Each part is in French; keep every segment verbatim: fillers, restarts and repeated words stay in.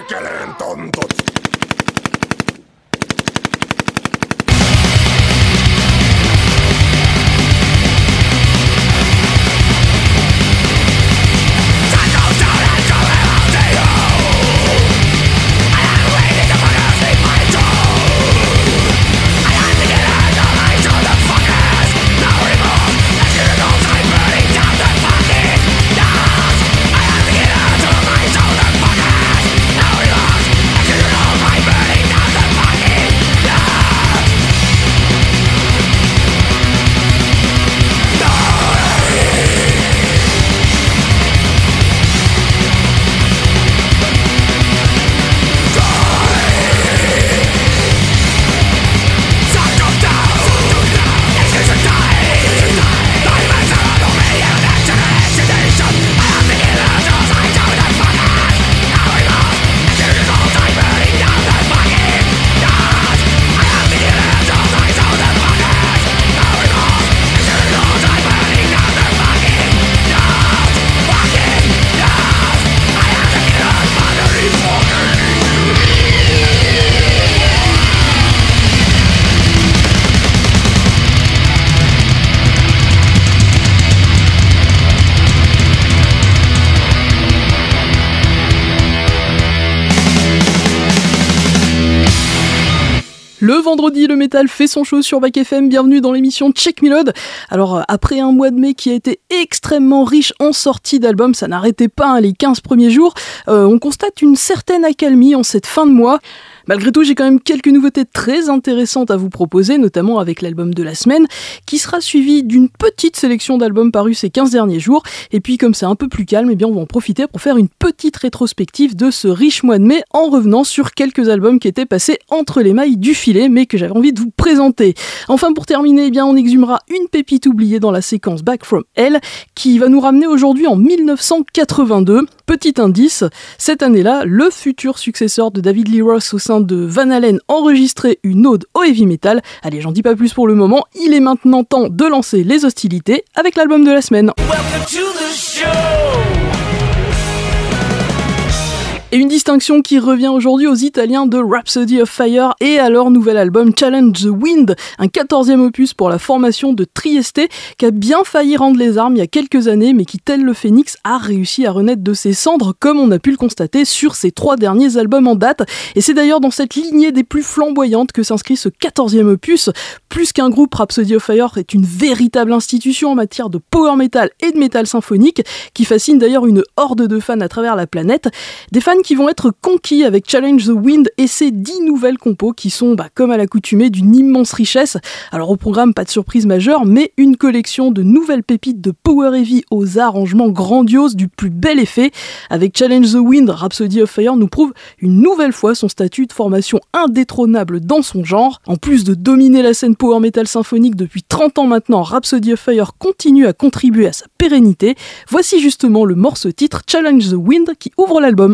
Perkeleen tontut. Le vendredi, le métal fait son show sur Back F M. Bienvenue dans l'émission Check Me Load. Alors, après un mois de mai qui a été extrêmement riche en sorties d'albums, ça n'arrêtait pas hein, les quinze premiers jours, euh, on constate une certaine accalmie en cette fin de mois. Malgré tout, j'ai quand même quelques nouveautés très intéressantes à vous proposer, notamment avec l'album de la semaine, qui sera suivi d'une petite sélection d'albums parus ces quinze derniers jours. Et puis, comme c'est un peu plus calme, eh bien, on va en profiter pour faire une petite rétrospective de ce riche mois de mai, en revenant sur quelques albums qui étaient passés entre les mailles du filet, mais que j'avais envie de vous présenter. Enfin, pour terminer, eh bien, on exhumera une pépite oubliée dans la séquence Back From Hell, qui va nous ramener aujourd'hui en dix-neuf cent quatre-vingt-deux. Petit indice, cette année-là, le futur successeur de David Lee Roth au sein de Van Halen enregistrait une ode au heavy metal. Allez, j'en dis pas plus pour le moment, il est maintenant temps de lancer les hostilités avec l'album de la semaine. Welcome to the show. Et une distinction qui revient aujourd'hui aux Italiens de Rhapsody of Fire et à leur nouvel album Challenge the Wind, un quatorzième opus pour la formation de Trieste qui a bien failli rendre les armes il y a quelques années mais qui, tel le phénix, a réussi à renaître de ses cendres comme on a pu le constater sur ses trois derniers albums en date. Et c'est d'ailleurs dans cette lignée des plus flamboyantes que s'inscrit ce quatorzième opus. Plus qu'un groupe, Rhapsody of Fire est une véritable institution en matière de power metal et de métal symphonique qui fascine d'ailleurs une horde de fans à travers la planète. Des fans qui vont être conquis avec Challenge the Wind et ses dix nouvelles compos qui sont, bah, comme à l'accoutumée, d'une immense richesse. Alors au programme, pas de surprise majeure, mais une collection de nouvelles pépites de power heavy aux arrangements grandioses du plus bel effet. Avec Challenge the Wind, Rhapsody of Fire nous prouve une nouvelle fois son statut de formation indétrônable dans son genre. En plus de dominer la scène power metal symphonique depuis trente ans maintenant, Rhapsody of Fire continue à contribuer à sa pérennité. Voici justement le morceau titre Challenge the Wind qui ouvre l'album.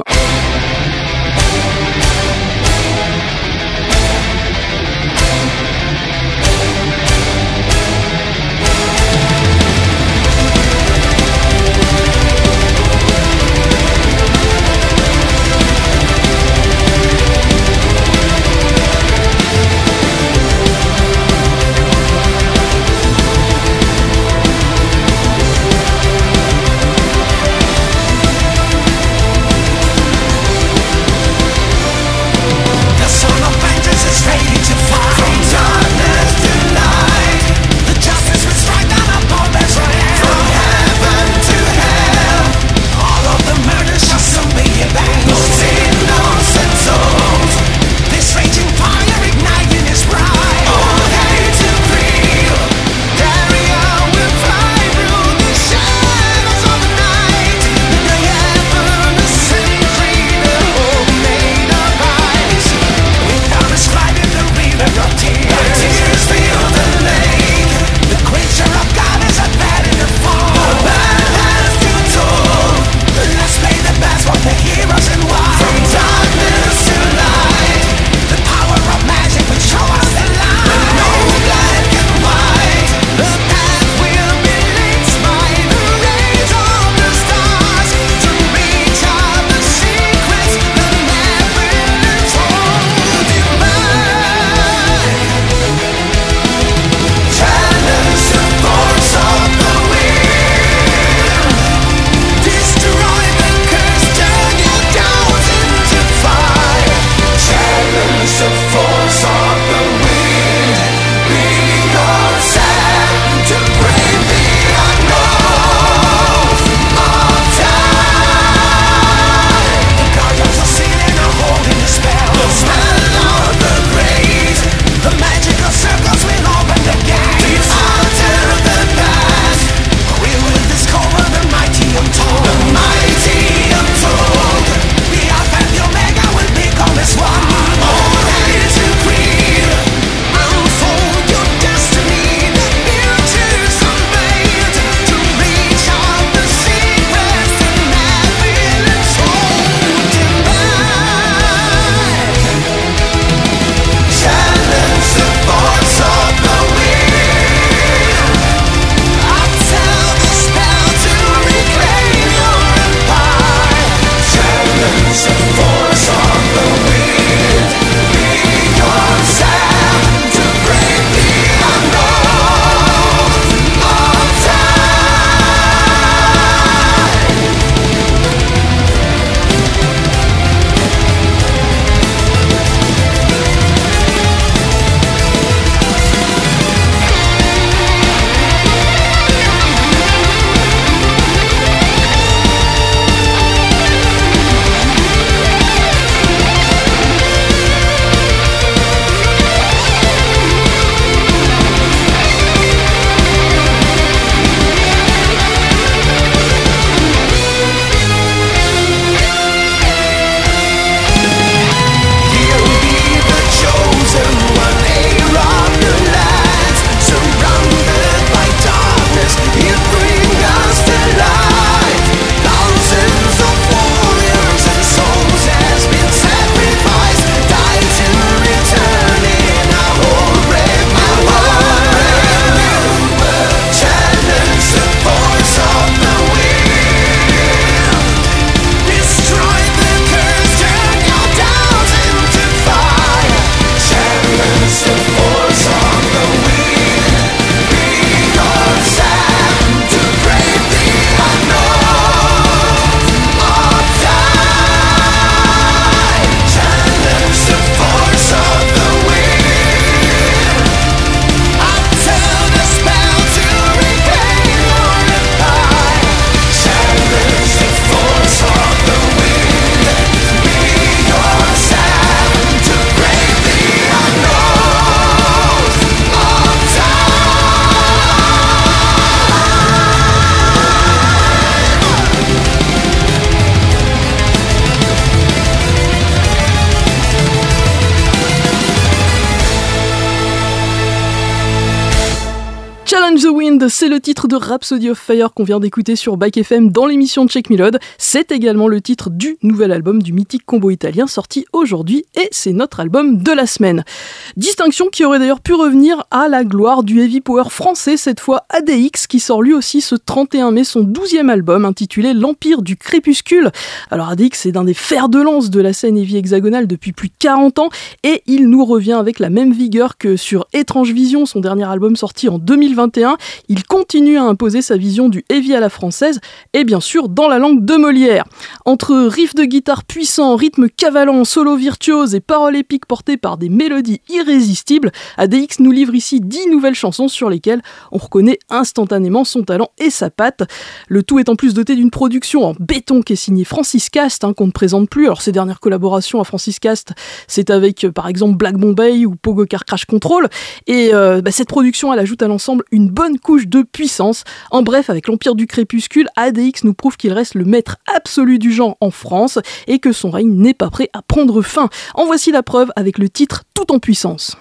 Challenge the Wind, c'est le titre de Rhapsody of Fire qu'on vient d'écouter sur Bike F M dans l'émission Check Melod. C'est également le titre du nouvel album du mythique combo italien sorti aujourd'hui et c'est notre album de la semaine. Distinction qui aurait d'ailleurs pu revenir à la gloire du heavy power français, cette fois A D X qui sort lui aussi ce trente et un mai son douzième album intitulé L'Empire du Crépuscule. Alors A D X c'est un des fers de lance de la scène heavy hexagonale depuis plus de quarante ans et il nous revient avec la même vigueur que sur Étrange Vision, son dernier album sorti en deux mille vingt et un. Il continue à imposer sa vision du heavy à la française et bien sûr dans la langue de Molière. Entre riffs de guitare puissants, rythme cavalant, solo virtuose et paroles épiques portées par des mélodies irrésistibles, A D X nous livre ici dix nouvelles chansons sur lesquelles on reconnaît instantanément son talent et sa patte. Le tout est en plus doté d'une production en béton qui est signée Francis Cast, hein, qu'on ne présente plus. Alors ses dernières collaborations à Francis Cast, c'est avec euh, par exemple Black Bombay ou Pogo Car Crash Control. Et euh, bah, cette production, elle ajoute à l'ensemble une bonne couche de puissance. En bref, avec l'Empire du Crépuscule, A D X nous prouve qu'il reste le maître absolu du genre en France et que son règne n'est pas prêt à prendre fin. En voici la preuve avec le titre Tout en puissance.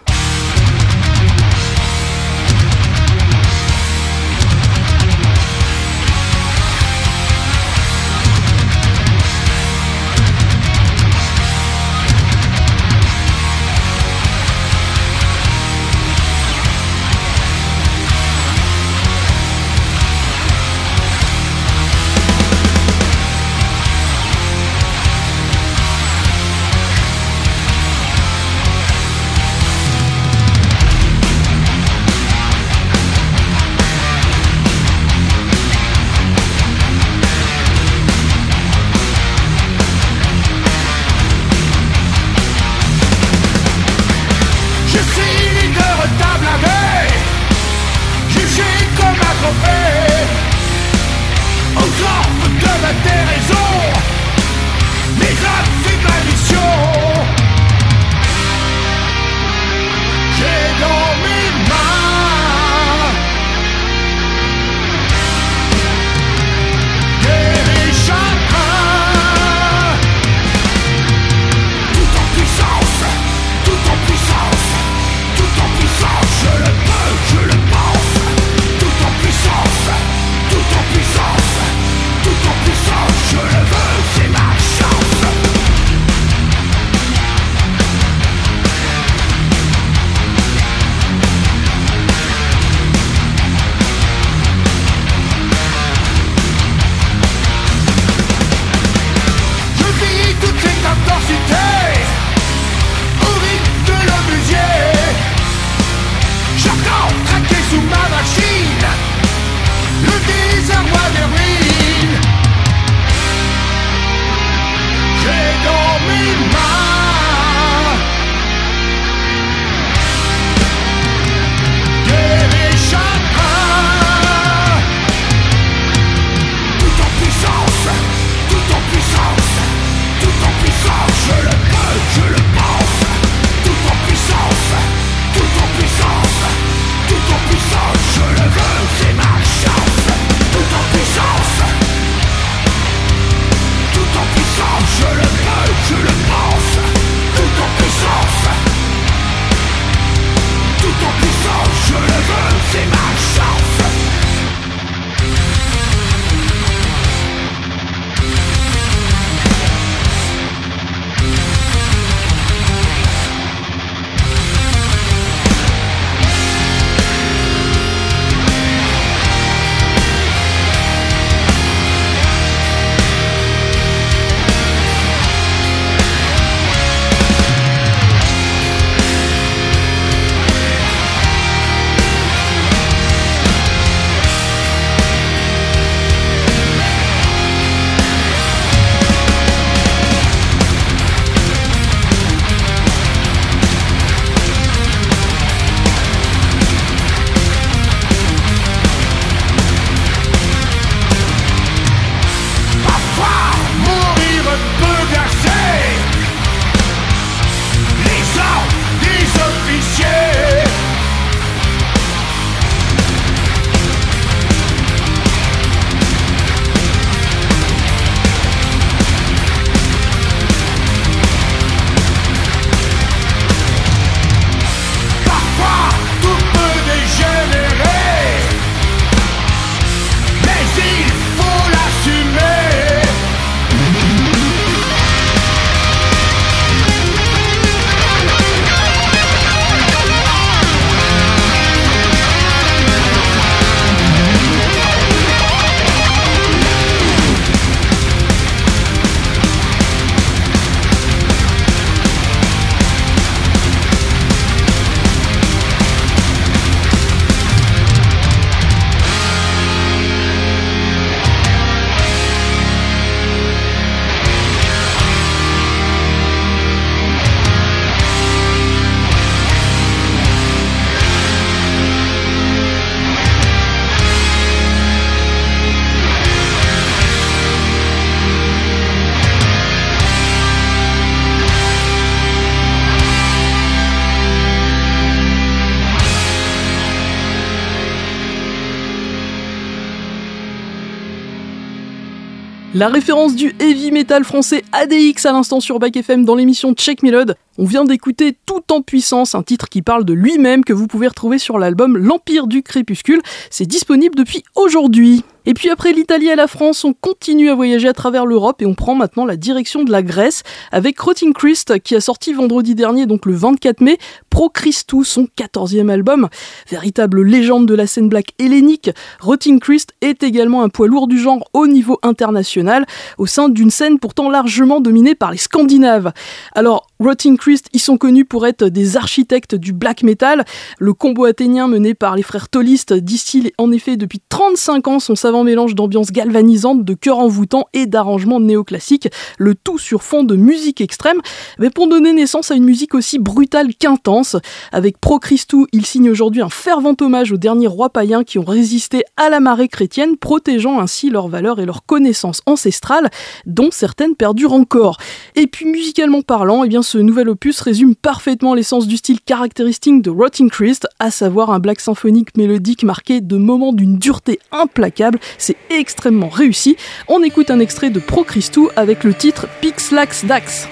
La référence du heavy metal français A D X à l'instant sur Back F M dans l'émission Check Melod. On vient d'écouter Tout en puissance, un titre qui parle de lui-même que vous pouvez retrouver sur l'album L'Empire du Crépuscule. C'est disponible depuis aujourd'hui. Et puis après l'Italie et la France, on continue à voyager à travers l'Europe et on prend maintenant la direction de la Grèce avec Rotting Christ qui a sorti vendredi dernier, donc le vingt-quatre mai, Pro Christou, son quatorzième album. Véritable légende de la scène black hellénique, Rotting Christ est également un poids lourd du genre au niveau international, au sein d'une scène pourtant largement dominée par les Scandinaves. Alors, Rotting Christ, ils sont connus pour être des architectes du black metal. Le combo athénien mené par les frères Tolist distille en effet depuis trente-cinq ans son savant mélange d'ambiance galvanisante, de chœurs envoûtants et d'arrangements néoclassiques, le tout sur fond de musique extrême, mais pour donner naissance à une musique aussi brutale qu'intense. Avec Pro Christou, ils signent aujourd'hui un fervent hommage aux derniers rois païens qui ont résisté à la marée chrétienne, protégeant ainsi leurs valeurs et leurs connaissances ancestrales, dont certaines perdurent encore. Et puis musicalement parlant, eh bien, ce nouvel opus résume parfaitement l'essence du style caractéristique de Rotting Christ, à savoir un black symphonique mélodique marqué de moments d'une dureté implacable. C'est extrêmement réussi. On écoute un extrait de Pro Christou avec le titre Pixlax Dax.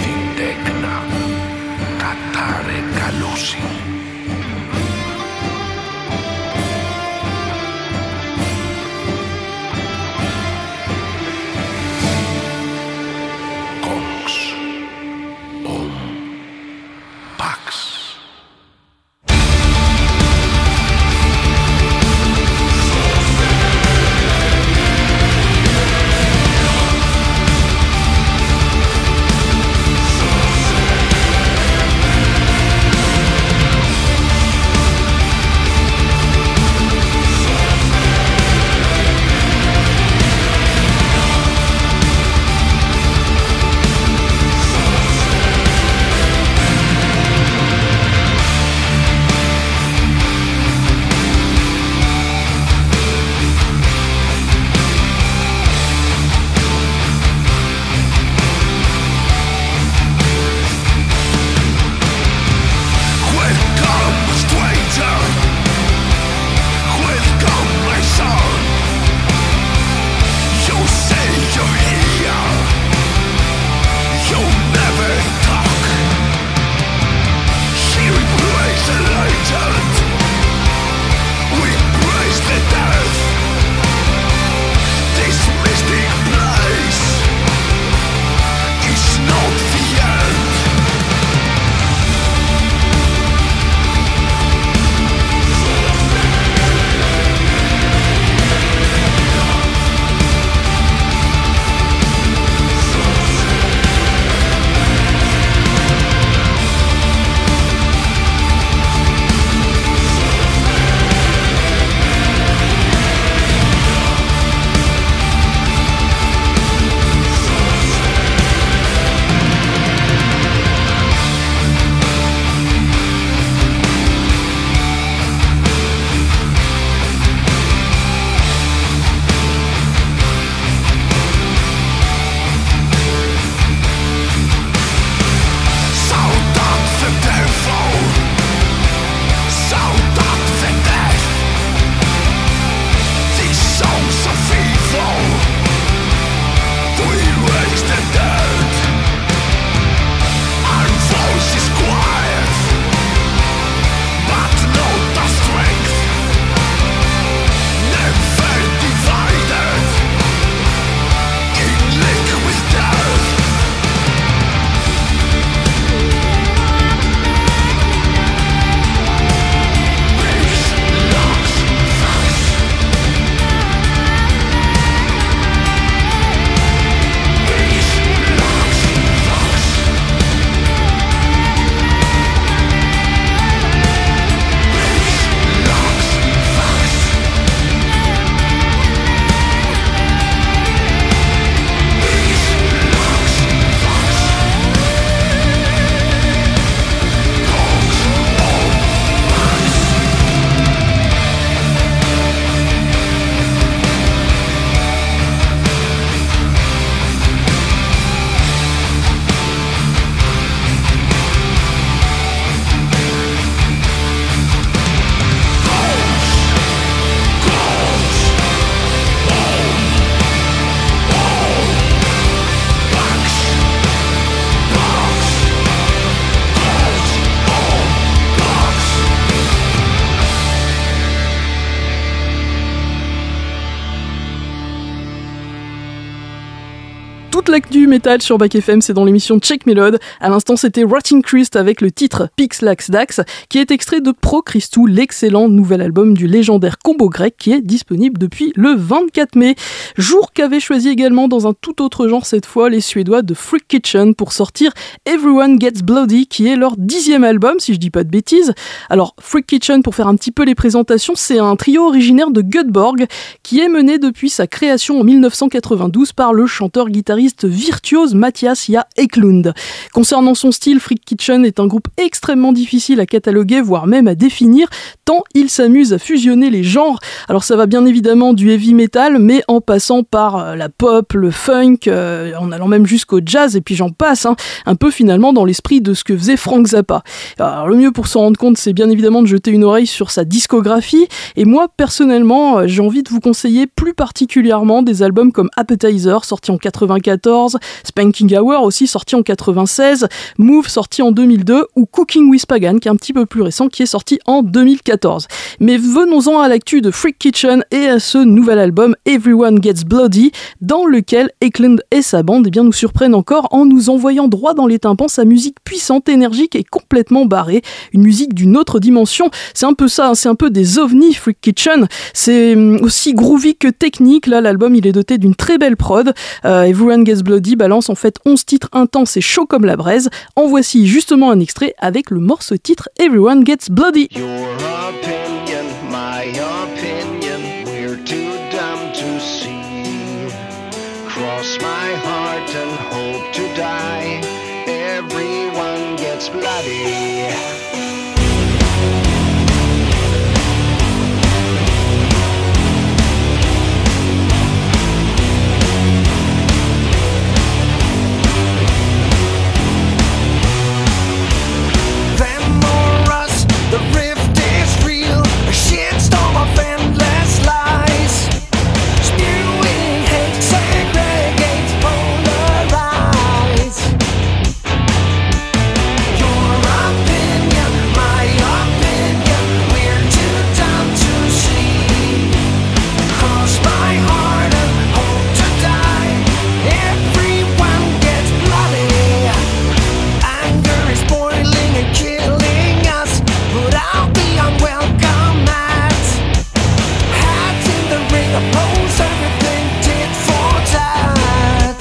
Κατάρε καλούσι. Toute l'actu métal sur Back F M, c'est dans l'émission Check Melod. À l'instant, c'était Rotting Christ avec le titre Pix Lax Dax, qui est extrait de Pro Christou, l'excellent nouvel album du légendaire combo grec qui est disponible depuis le vingt-quatre mai. Jour qu'avait choisi également dans un tout autre genre cette fois les Suédois de Freak Kitchen pour sortir Everyone Gets Bloody, qui est leur dixième album, si je dis pas de bêtises. Alors, Freak Kitchen, pour faire un petit peu les présentations, c'est un trio originaire de Göteborg qui est mené depuis sa création en dix-neuf cent quatre-vingt-douze par le chanteur-guitariste virtuose Mattias Ja Eklund. Concernant son style, Freak Kitchen est un groupe extrêmement difficile à cataloguer, voire même à définir, tant il s'amuse à fusionner les genres. Alors ça va bien évidemment du heavy metal, mais en passant par la pop, le funk, euh, en allant même jusqu'au jazz, et puis j'en passe, hein, un peu finalement dans l'esprit de ce que faisait Frank Zappa. Alors le mieux pour s'en rendre compte, c'est bien évidemment de jeter une oreille sur sa discographie, et moi personnellement, j'ai envie de vous conseiller plus particulièrement des albums comme Appetizer, sorti en quatre-vingt-quatorze, Spanking Hour aussi sorti en quatre-vingt-seize, Move sorti en deux mille deux ou Cooking with Pagan qui est un petit peu plus récent qui est sorti en deux mille quatorze. Mais venons-en à l'actu de Freak Kitchen et à ce nouvel album Everyone Gets Bloody dans lequel Eklund et sa bande eh bien, nous surprennent encore en nous envoyant droit dans les tympans sa musique puissante, énergique et complètement barrée, une musique d'une autre dimension. C'est un peu ça, hein, c'est un peu des ovnis Freak Kitchen, c'est aussi groovy que technique. Là l'album il est doté d'une très belle prod. euh, Everyone Gets Bloody balance en fait onze titres intenses et chauds comme la braise. En voici justement un extrait avec le morceau titre Everyone Gets Bloody. Your opinion, my opinion, we're too dumb to see. Cross my heart and hope to die. Everyone gets bloody. The rift is real, a shitstorm of endless lies. Spewing hate, segregate, polarize. Your opinion, my opinion, we're too dumb to see. Cross my heart and hope to die. Everyone gets bloody. Anger is boiling and killing us. Put out the unwelcome ads. Hats in the ring, oppose everything tit for tat.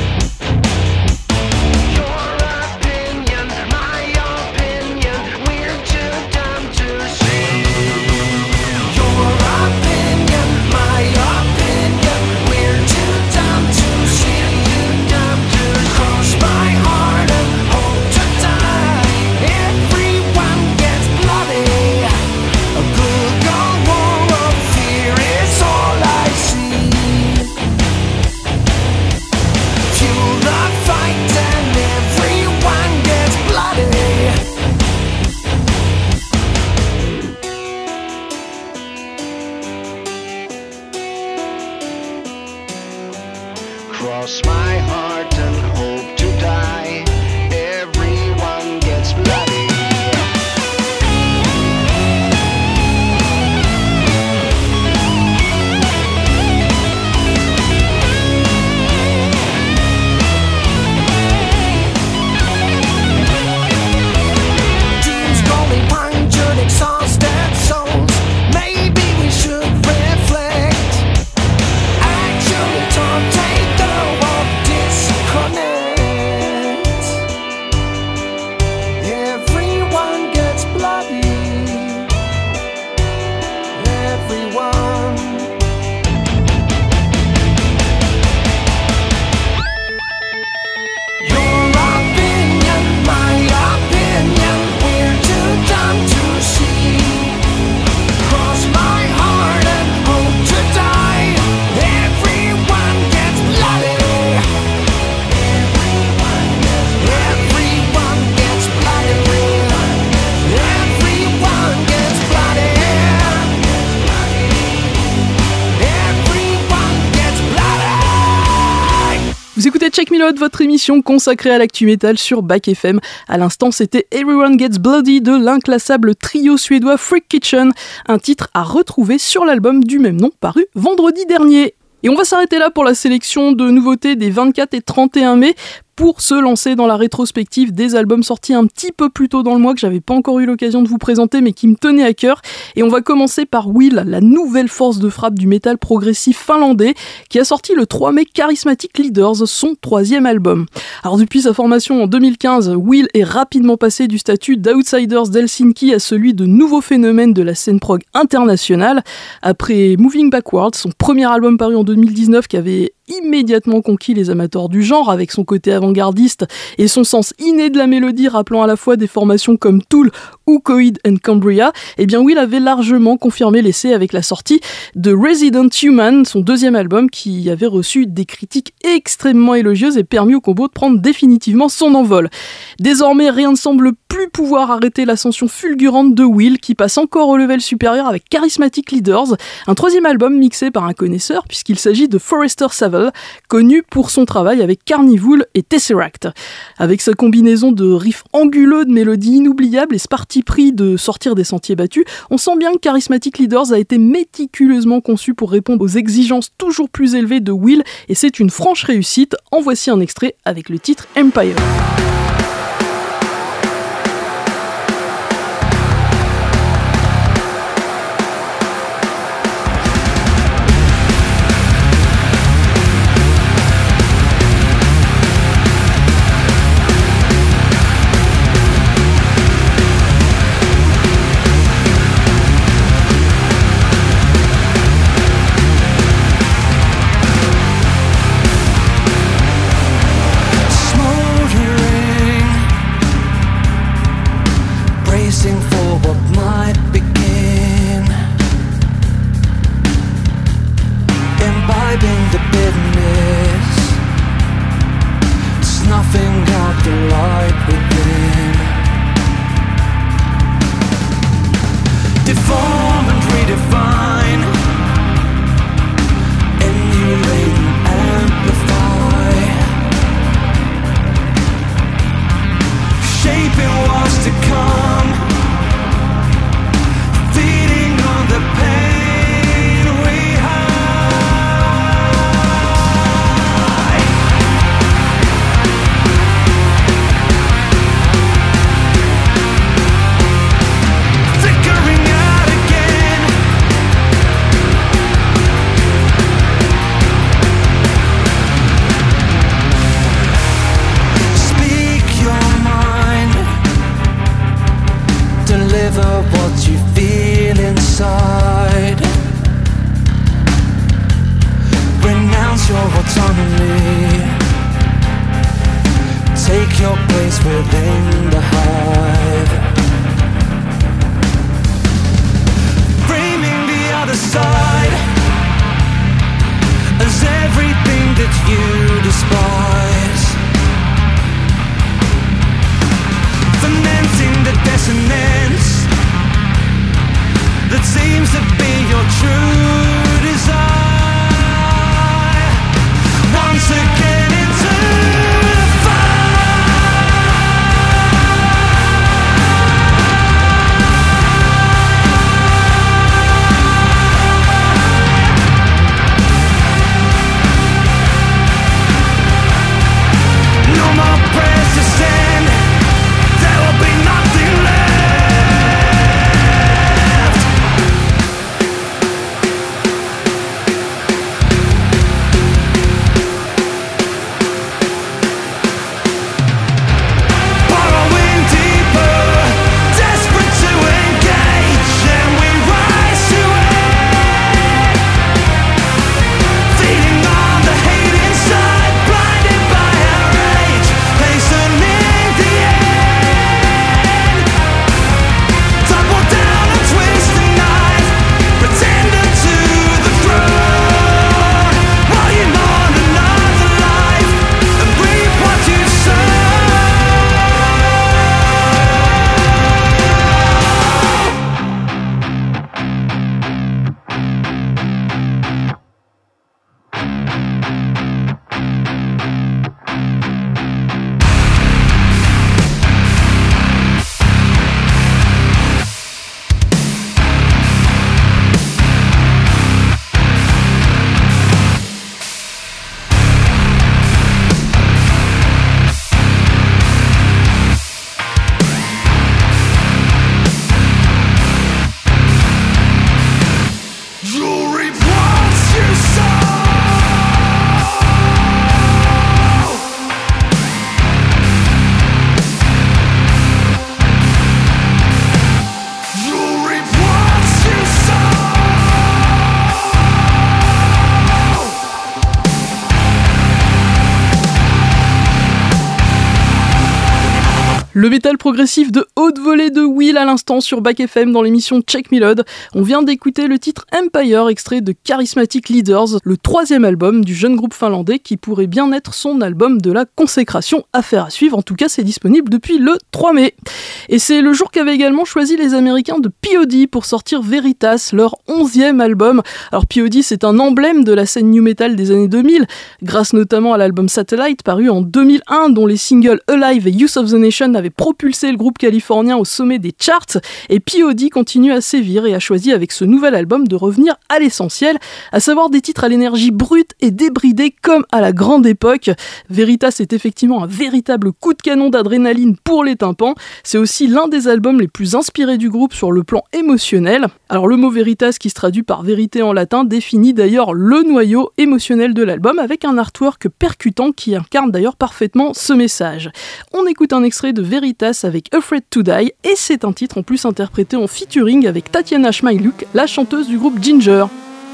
Your opinion, my opinion, we're too dumb to see. Your opinion, my opinion, we're too dumb to see. Dumb to cross my heart and hope to die. Everyone gets bloody. A good Gulf War of fear is all I see. Fuel the fight and everyone gets bloody. Cross my heart and hope to die. Everyone gets bloody. Dreams growing punctured, exhausted souls. Maybe we should reflect. Actually, don't take the walk, disconnect. Everyone gets bloody. Everyone. Your opinion, my opinion, we're too dumb to see. Cross my heart and hope to die. Everyone gets bloody. Everyone gets bloody. Everyone gets bloody. Everyone gets bloody. Vous écoutez Check Melod, votre émission consacrée à l'actu métal sur Back F M. À l'instant, c'était Everyone Gets Bloody de l'inclassable trio suédois Freak Kitchen, un titre à retrouver sur l'album du même nom paru vendredi dernier. Et on va s'arrêter là pour la sélection de nouveautés des vingt-quatre et trente et un mai. Pour se lancer dans la rétrospective des albums sortis un petit peu plus tôt dans le mois que j'avais pas encore eu l'occasion de vous présenter mais qui me tenaient à cœur. Et on va commencer par Will, la nouvelle force de frappe du métal progressif finlandais qui a sorti le trois mai Charismatic Leaders, son troisième album. Alors depuis sa formation en deux mille quinze, Will est rapidement passé du statut d'Outsiders d'Helsinki à celui de nouveau phénomène de la scène prog internationale. Après Moving Backwards, son premier album paru en deux mille dix-neuf qui avait immédiatement conquis les amateurs du genre avec son côté avant-gardiste et son sens inné de la mélodie rappelant à la fois des formations comme Tool ou Coheed and Cambria, eh bien Will avait largement confirmé l'essai avec la sortie de Resident Human, son deuxième album qui avait reçu des critiques extrêmement élogieuses et permis au combo de prendre définitivement son envol. Désormais, rien ne semble plus pouvoir arrêter l'ascension fulgurante de Will qui passe encore au level supérieur avec Charismatic Leaders, un troisième album mixé par un connaisseur puisqu'il s'agit de Forrester Saville, connu pour son travail avec Carnival et Tesseract. Avec sa combinaison de riffs anguleux, de mélodies inoubliables et ce parti pris de sortir des sentiers battus, on sent bien que Charismatic Leaders a été méticuleusement conçu pour répondre aux exigences toujours plus élevées de Will et c'est une franche réussite. En voici un extrait avec le titre Empire. Le métal progressif de haute volée de Will à l'instant sur Back F M dans l'émission Check Me Load. On vient d'écouter le titre Empire, extrait de Charismatic Leaders, le troisième album du jeune groupe finlandais qui pourrait bien être son album de la consécration. Affaire à suivre, en tout cas c'est disponible depuis le trois mai. Et c'est le jour qu'avaient également choisi les Américains de P O D pour sortir Veritas, leur onzième album. Alors P O D c'est un emblème de la scène new metal des années deux mille, grâce notamment à l'album Satellite paru en deux mille un dont les singles Alive et Youth of the Nation avait propulsé le groupe californien au sommet des charts, et P O D continue à sévir et a choisi avec ce nouvel album de revenir à l'essentiel, à savoir des titres à l'énergie brute et débridée comme à la grande époque. Veritas est effectivement un véritable coup de canon d'adrénaline pour les tympans, c'est aussi l'un des albums les plus inspirés du groupe sur le plan émotionnel. Alors le mot Veritas qui se traduit par vérité en latin définit d'ailleurs le noyau émotionnel de l'album avec un artwork percutant qui incarne d'ailleurs parfaitement ce message. On écoute un extrait de Veritas avec Afraid to Die et c'est un titre en plus interprété en featuring avec Tatiana Schmailuk, la chanteuse du groupe Ginger.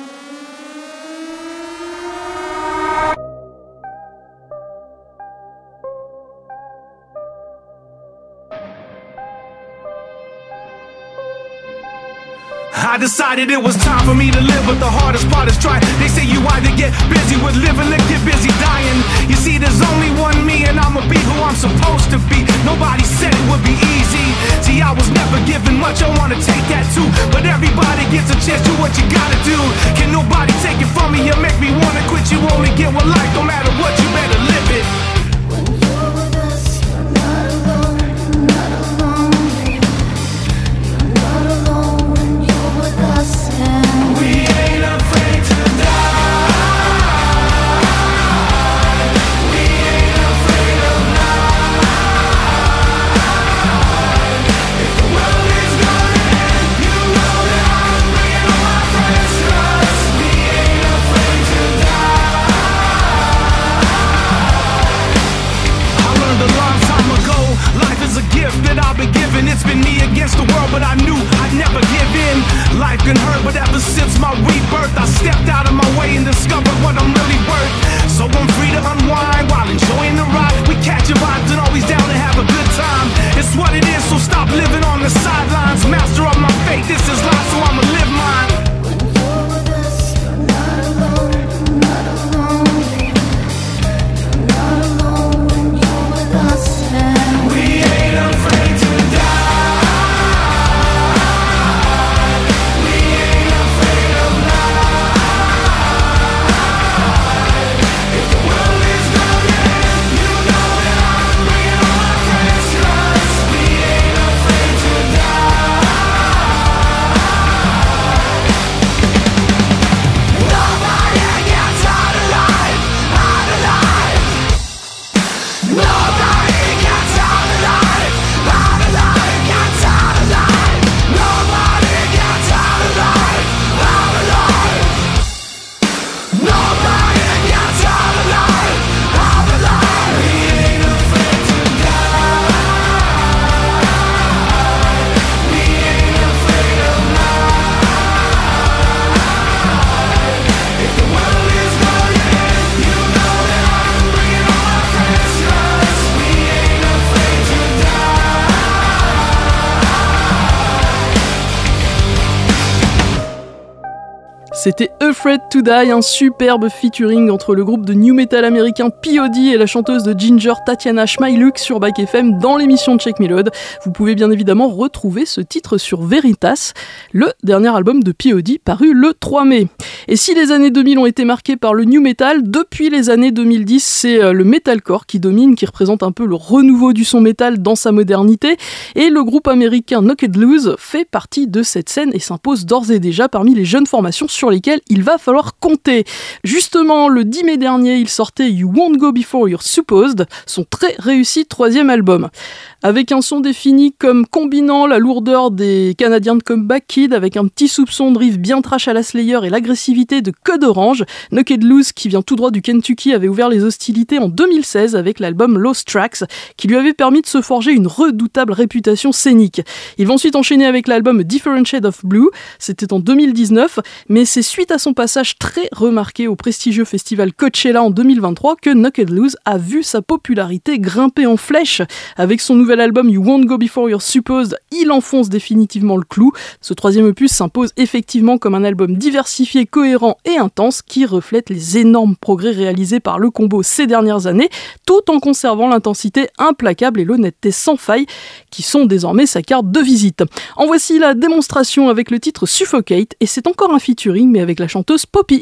I decided it was time for me to live, but the hardest part is trying. They say you either get busy with living or get busy dying. You see, there's only one me, and I'ma be who I'm supposed to be. Nobody said it would be easy. See, I was never given much, I wanna take that too. But everybody gets a chance, do what you gotta do. Can nobody take it from me or make me wanna quit? You only get one life, no matter what, you better live it. When you're with us, you're not alone, you're not alone, baby. You're not alone when you're with us, and We ain't afraid to die. We ain't afraid of life. If the world is gonna end, you know that I'm bringing all my friends to us. We ain't afraid to die. I learned a long time ago, life is a gift that I've been given. It's been me against the world, but I knew I'd never give in. Life can hurt, but ever since my rebirth, I stepped out of my way and discovered what I'm really worth. So I'm free to unwind while enjoying the ride. We catch your vibes and always down to have a good time. It's what it is, so stop living on the sidelines. Master of my fate, this is life, so I'ma live mine. when you're with us, you're not alone, you're not alone, baby. You're not alone when you're with us, and We ain't afraid to die. We ain't afraid of life. If the world is gonna end, you know that I'm bringing all my friends to us. We ain't afraid to die. Nobody gets out alive, out alive. Nobody gets out alive, out alive, gets out alive. Nobody gets out alive, out alive. Nobody gets out alive, out alive. We ain't afraid to die. We ain't afraid of life. If the world is gonna end, you know that I'm bringing all my friends to us. We ain't afraid to die. C'était Afraid to Die, un superbe featuring entre le groupe de new metal américain P O D et la chanteuse de Ginger Tatiana Schmailuk sur Back F M dans l'émission Check Me Load. Vous pouvez bien évidemment retrouver ce titre sur Veritas, le dernier album de P O D paru le trois mai. Et si les années deux mille ont été marquées par le new metal, depuis les années deux mille dix, c'est le metalcore qui domine, qui représente un peu le renouveau du son metal dans sa modernité, et le groupe américain Knocked Loose fait partie de cette scène et s'impose d'ores et déjà parmi les jeunes formations sur lesquelles il va falloir compter. Justement, le dix mai dernier, il sortait You Won't Go Before You're Supposed, son très réussi troisième album. Avec un son défini comme combinant la lourdeur des Canadiens de Comeback Kid avec un petit soupçon de riff bien trash à la Slayer et l'agressivité de Code Orange, Knocked Loose, qui vient tout droit du Kentucky, avait ouvert les hostilités en deux mille seize avec l'album Lost Tracks, qui lui avait permis de se forger une redoutable réputation scénique. Ils vont ensuite enchaîner avec l'album A Different Shade of Blue, c'était en deux mille dix-neuf, mais c'est suite à son passage très remarqué au prestigieux festival Coachella en deux mille vingt-trois que Knocked Loose a vu sa popularité grimper en flèche avec son nouvel nouvel album You Won't Go Before You're Supposed, il enfonce définitivement le clou. Ce troisième opus s'impose effectivement comme un album diversifié, cohérent et intense qui reflète les énormes progrès réalisés par le combo ces dernières années, tout en conservant l'intensité implacable et l'honnêteté sans faille qui sont désormais sa carte de visite. En voici la démonstration avec le titre Suffocate, et c'est encore un featuring mais avec la chanteuse Poppy.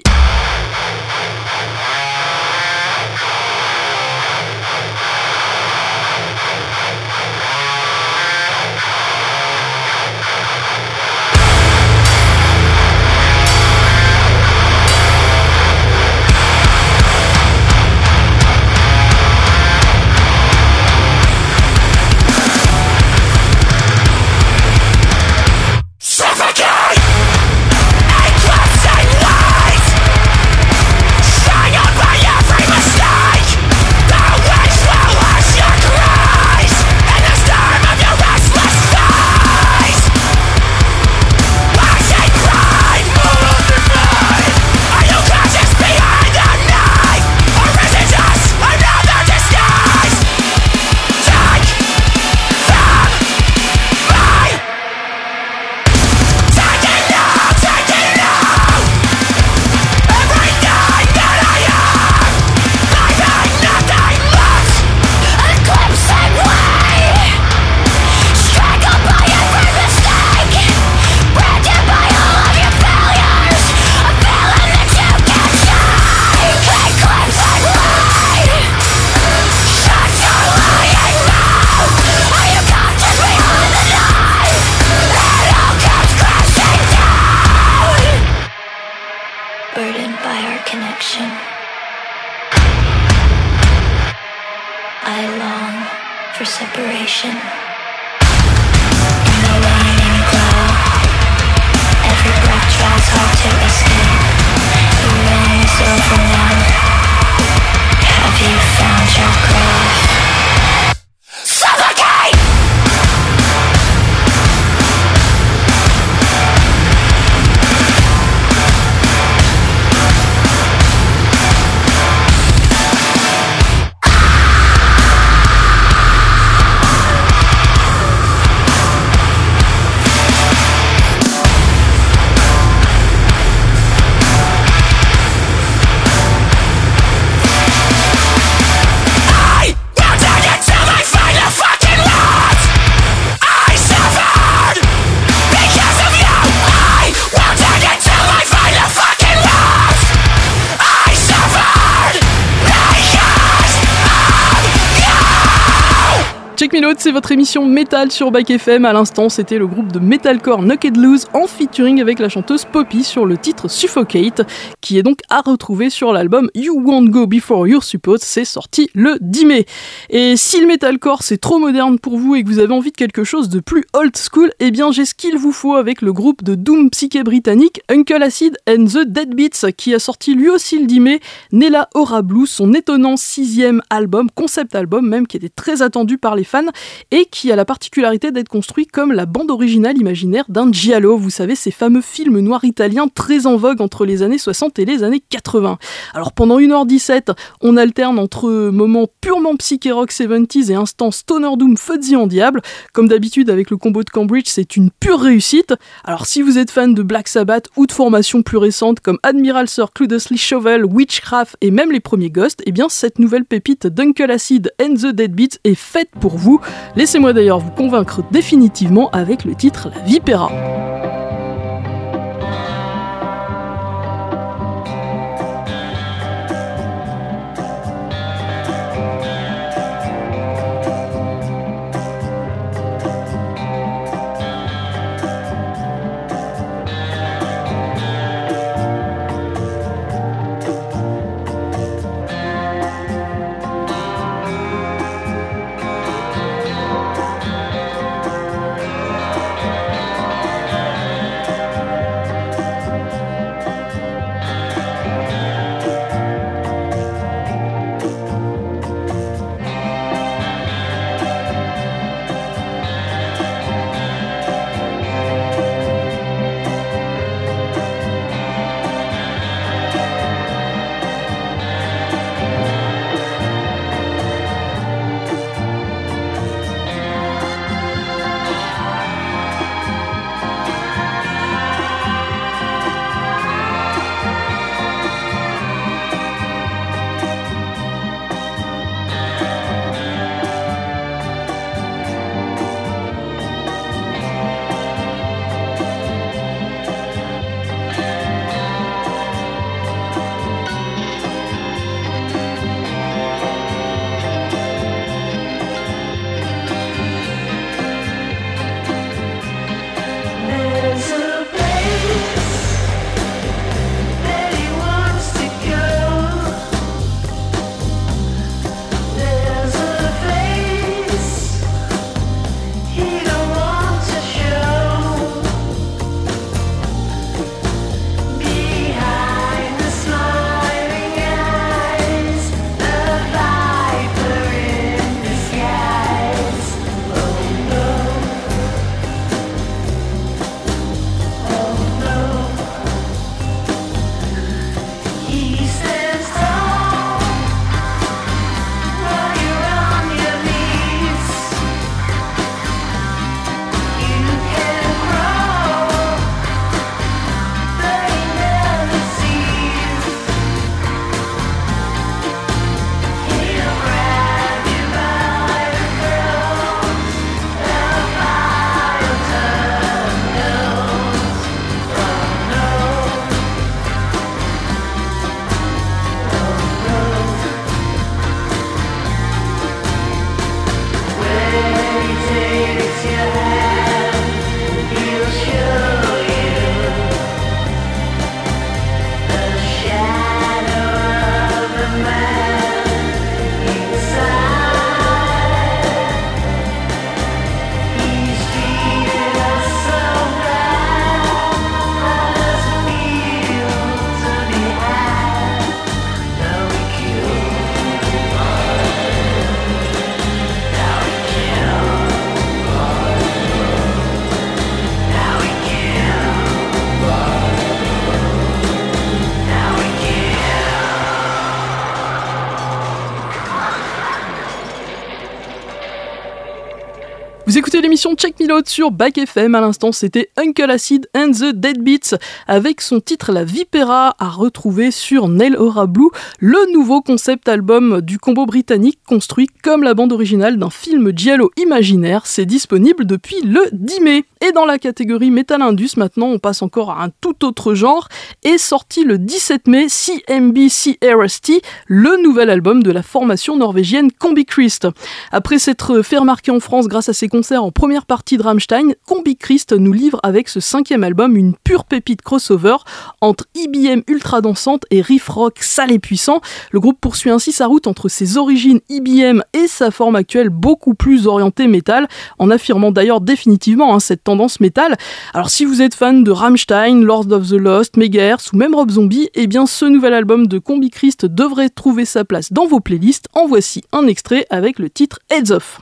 Check Me Out, c'est votre émission métal sur Back F M. À l'instant, c'était le groupe de metalcore Knocked Loose en featuring avec la chanteuse Poppy sur le titre Suffocate, qui est donc à retrouver sur l'album You Won't Go Before You're Supposed. C'est sorti le dix mai. Et si le metalcore c'est trop moderne pour vous et que vous avez envie de quelque chose de plus old school, eh bien j'ai ce qu'il vous faut avec le groupe de doom psyché britannique Uncle Acid and the Deadbeats, qui a sorti lui aussi le dix mai Nella Ora Blues, son étonnant sixième album, concept album même, qui était très attendu par les fans et qui a la particularité d'être construit comme la bande originale imaginaire d'un giallo, vous savez, ces fameux films noirs italiens très en vogue entre les années soixante et les années quatre-vingts. Alors pendant une heure dix-sept, on alterne entre moments purement psyché rock soixante-dix et instants stoner doom fuzzy en diable. Comme d'habitude avec le combo de Cambridge, c'est une pure réussite. Alors si vous êtes fan de Black Sabbath ou de formations plus récentes comme Admiral Sir Cluelessly Shovel, Witchcraft et même les premiers Ghosts, eh bien cette nouvelle pépite d'Uncle Acid and the Deadbeats est faite pour vous. Laissez-moi d'ailleurs vous convaincre définitivement avec le titre La Vipera. Thank Vous écoutez l'émission Check Me Load sur Back F M. À l'instant, c'était Uncle Acid and the Deadbeats avec son titre La Vipera, à retrouver sur Nail Aura Blue, le nouveau concept album du combo britannique construit comme la bande originale d'un film giallo imaginaire. C'est disponible depuis le dix mai. Et dans la catégorie Metal Indus, maintenant, on passe encore à un tout autre genre. Est sorti le dix-sept mai C M B C R S T, le nouvel album de la formation norvégienne Combi Christ. Après s'être fait remarquer en France grâce à ses concerts en première partie de Rammstein, Combi Christ nous livre avec ce cinquième album une pure pépite crossover entre E B M ultra dansante et riff rock sale et puissant. Le groupe poursuit ainsi sa route entre ses origines E B M et sa forme actuelle beaucoup plus orientée métal, en affirmant d'ailleurs définitivement hein, cette tendance métal. Alors si vous êtes fan de Rammstein, Lord of the Lost, Megahertz ou même Rob Zombie, eh bien ce nouvel album de Combi Christ devrait trouver sa place dans vos playlists. En voici un extrait avec le titre Heads Off.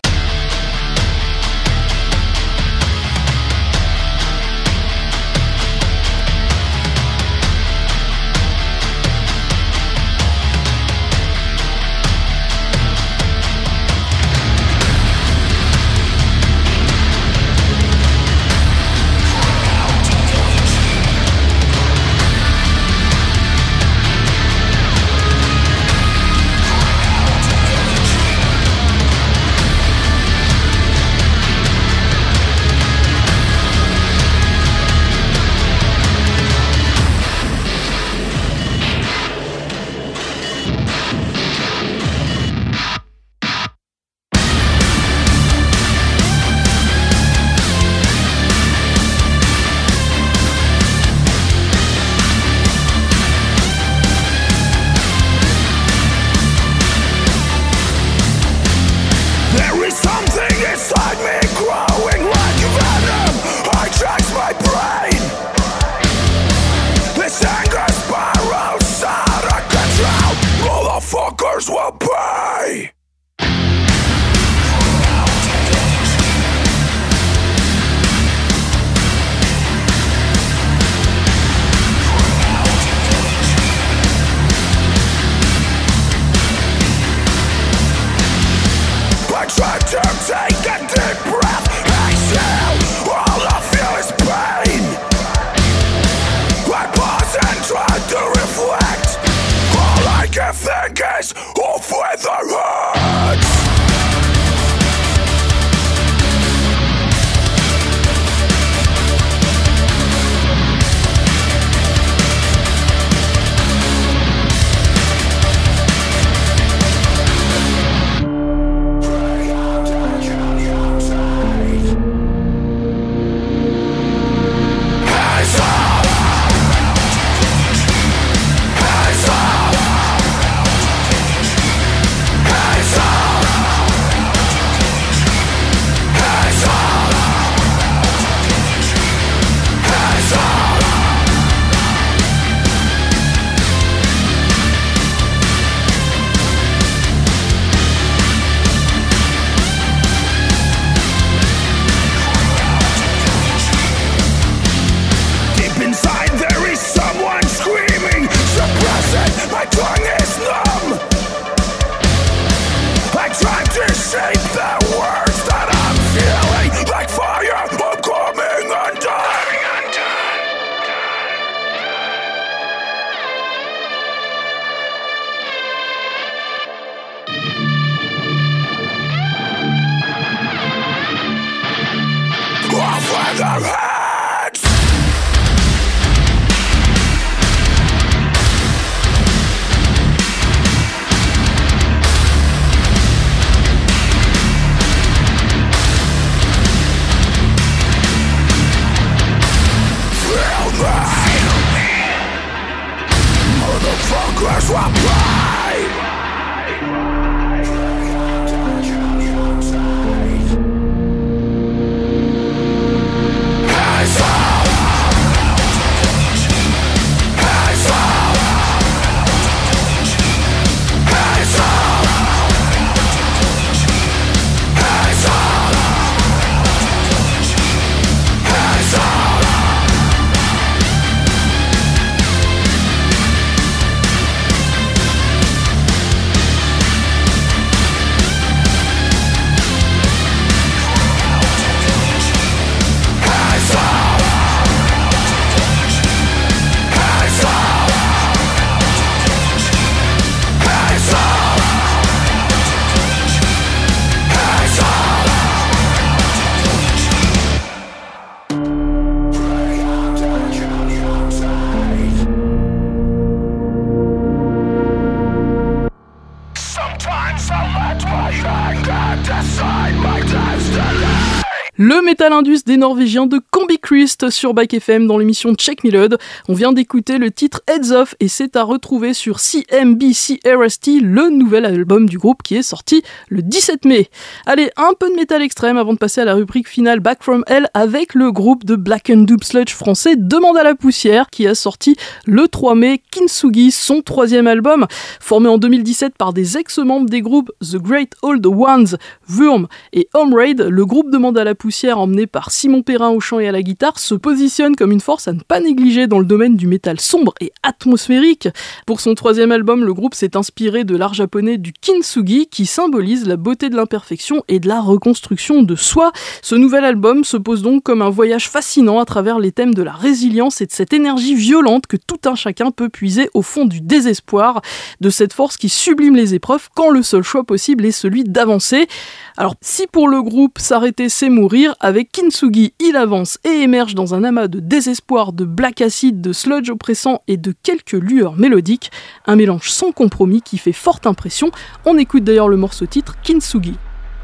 Le Metal Indus des Norvégiens de Combichrist sur Bike F M dans l'émission Check Me Load. On vient d'écouter le titre Heads Off et c'est à retrouver sur C M B C R S T, le nouvel album du groupe qui est sorti le dix-sept mai. Allez, un peu de métal extrême avant de passer à la rubrique finale Back From Hell avec le groupe de Black and Doom Sludge français Demande à la poussière qui a sorti le trois mai Kintsugi, son troisième album. Formé en deux mille dix-sept par des ex-membres des groupes The Great Old Ones, Wurm et Home Raid, le groupe Demande à la poussière, emmené par Simon Perrin au chant et à la guitare, se positionne comme une force à ne pas négliger dans le domaine du métal sombre et atmosphérique. Pour son troisième album, le groupe s'est inspiré de l'art japonais du kintsugi qui symbolise la beauté de l'imperfection et de la reconstruction de soi. Ce nouvel album se pose donc comme un voyage fascinant à travers les thèmes de la résilience et de cette énergie violente que tout un chacun peut puiser au fond du désespoir, de cette force qui sublime les épreuves quand le seul choix possible est celui d'avancer. Alors, si pour le groupe s'arrêter c'est mourir, avec Kintsugi, il avance et émerge dans un amas de désespoir, de black acid, de sludge oppressant et de quelques lueurs mélodiques, un mélange sans compromis qui fait forte impression. On écoute d'ailleurs le morceau titre Kintsugi.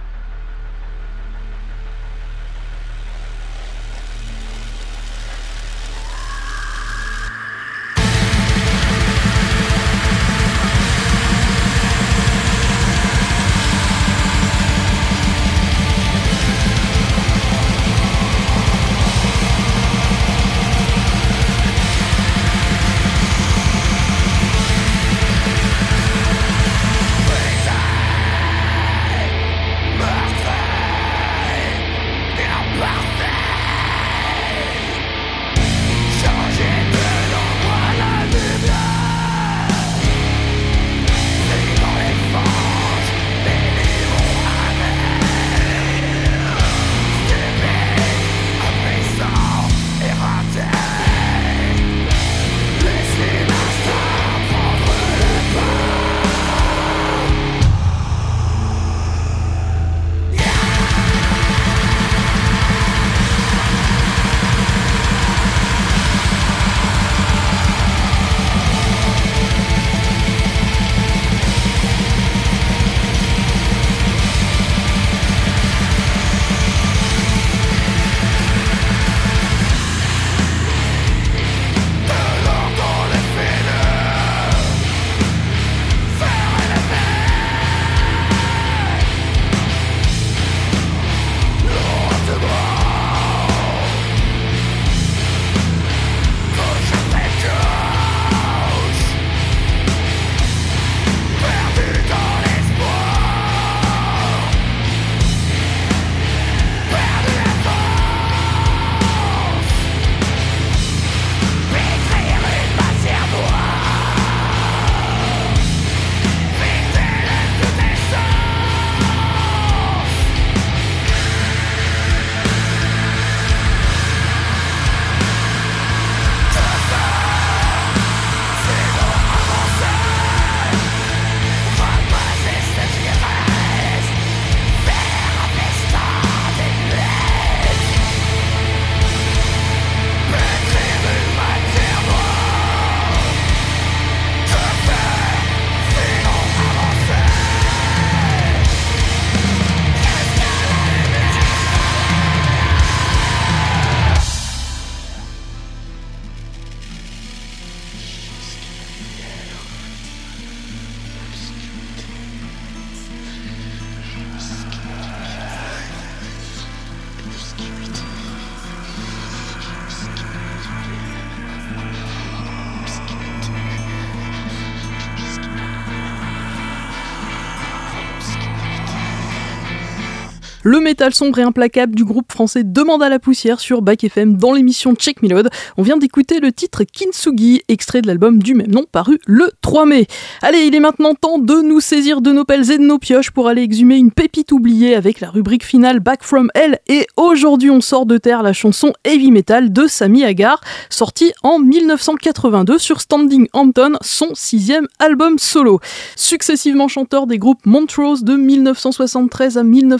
Le métal sombre et implacable du groupe français Demande à la poussière sur Back F M dans l'émission Check Me Load. On vient d'écouter le titre Kintsugi, extrait de l'album du même nom paru le trois mai. Allez, il est maintenant temps de nous saisir de nos pelles et de nos pioches pour aller exhumer une pépite oubliée avec la rubrique finale Back From Hell. Et aujourd'hui, on sort de terre la chanson Heavy Metal de Sammy Hagar, sortie en dix-neuf cent quatre-vingt-deux sur Standing Hampton, son sixième album solo. Successivement chanteur des groupes Montrose de dix-neuf cent soixante-treize à dix-neuf cent soixante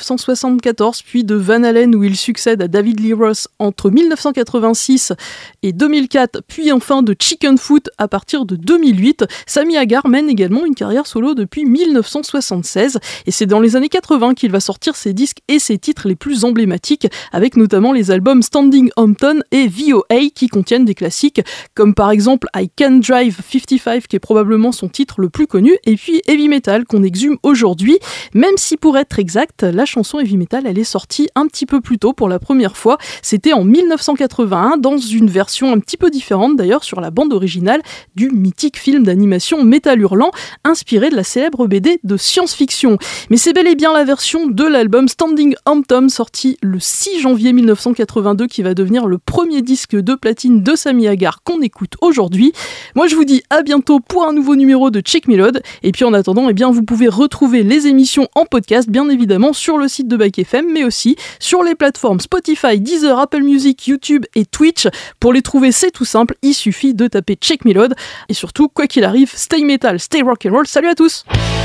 soixante-quatorze, puis de Van Halen où il succède à David Lee Roth entre dix-neuf cent quatre-vingt-six et deux mille quatre, puis enfin de Chicken Foot à partir de deux mille huit. Sammy Hagar mène également une carrière solo depuis dix-neuf cent soixante-seize et c'est dans les années quatre-vingts qu'il va sortir ses disques et ses titres les plus emblématiques, avec notamment les albums Standing Hampton et V O A qui contiennent des classiques comme par exemple I Can Drive cinquante-cinq qui est probablement son titre le plus connu, et puis Heavy Metal qu'on exhume aujourd'hui, même si pour être exact, la chanson Heavy Metal elle est sortie un petit peu plus tôt pour la première fois, c'était en dix-neuf cent quatre-vingt-un dans une version un petit peu différente d'ailleurs sur la bande originale du mythique film d'animation Métal Hurlant, inspiré de la célèbre B D de science-fiction. Mais c'est bel et bien la version de l'album Standing Hampton sorti le six janvier dix-neuf cent quatre-vingt-deux qui va devenir le premier disque de platine de Sammy Hagar qu'on écoute aujourd'hui. Moi je vous dis à bientôt pour un nouveau numéro de Check Melod, et puis en attendant, eh bien, vous pouvez retrouver les émissions en podcast bien évidemment sur le site de Back F M, mais aussi sur les plateformes Spotify, Deezer, Apple Music, YouTube et Twitch. Pour les trouver c'est tout simple, il suffit de taper Check Melod, et surtout quoi qu'il arrive, stay metal, stay rock and roll. Salut à tous.